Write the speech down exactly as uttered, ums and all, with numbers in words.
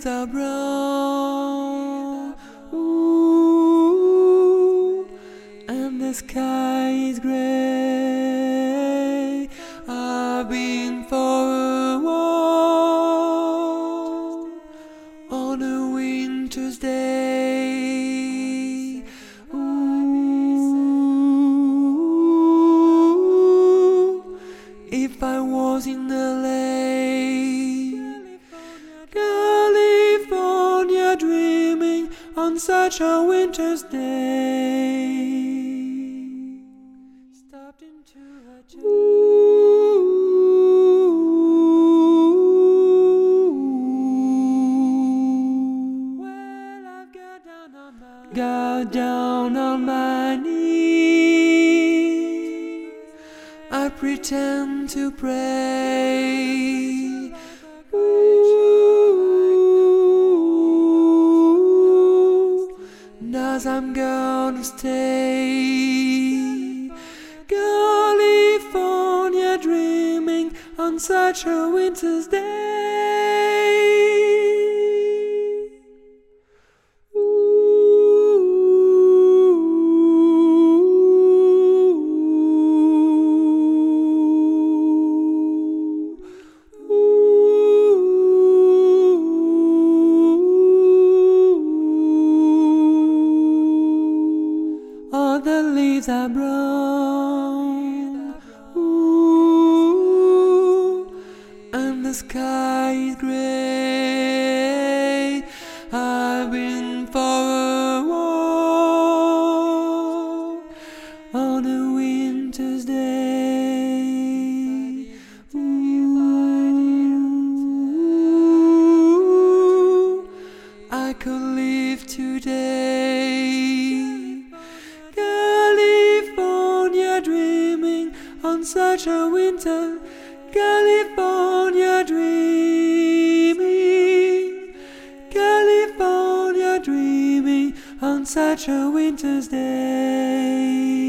leaves are brown, ooh, and the sky is grey. I've been for a walk on a winter's day, ooh, if I was in L A, California, dreaming on such a winter's day. Stopped into a ooh, well, I've got down on my got down on my knees. I pretend to pray. As I'm gonna stay, California, dreaming on such a winter's day. All the leaves are brown, ooh, and the sky is grey. I've been for a walk on a winter's day, ooh, I could live today. Dreaming on such a winter, California, dreaming, California, dreaming on such a winter's day.